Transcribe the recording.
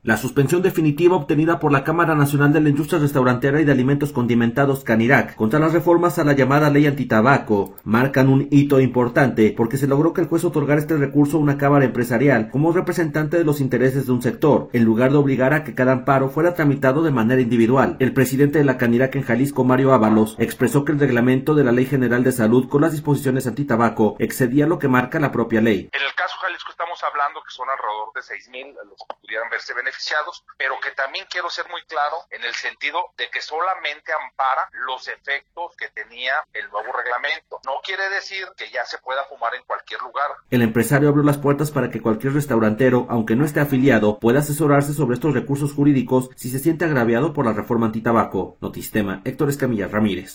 La suspensión definitiva obtenida por la Cámara Nacional de la Industria Restaurantera y de Alimentos Condimentados Canirac contra las reformas a la llamada ley antitabaco marcan un hito importante porque se logró que el juez otorgara este recurso a una cámara empresarial como representante de los intereses de un sector, en lugar de obligar a que cada amparo fuera tramitado de manera individual. El presidente de la Canirac en Jalisco, Mario Ábalos, expresó que el reglamento de la Ley General de Salud con las disposiciones antitabaco excedía lo que marca la propia ley. En el caso Jalisco estamos hablando que son alrededor de 6,000 los que pudieran verse beneficiados, pero que también quiero ser muy claro en el sentido de que solamente ampara los efectos que tenía el nuevo reglamento. No quiere decir que ya se pueda fumar en cualquier lugar. El empresario abrió las puertas para que cualquier restaurantero, aunque no esté afiliado, pueda asesorarse sobre estos recursos jurídicos si se siente agraviado por la reforma antitabaco. Notistema, Héctor Escamilla Ramírez.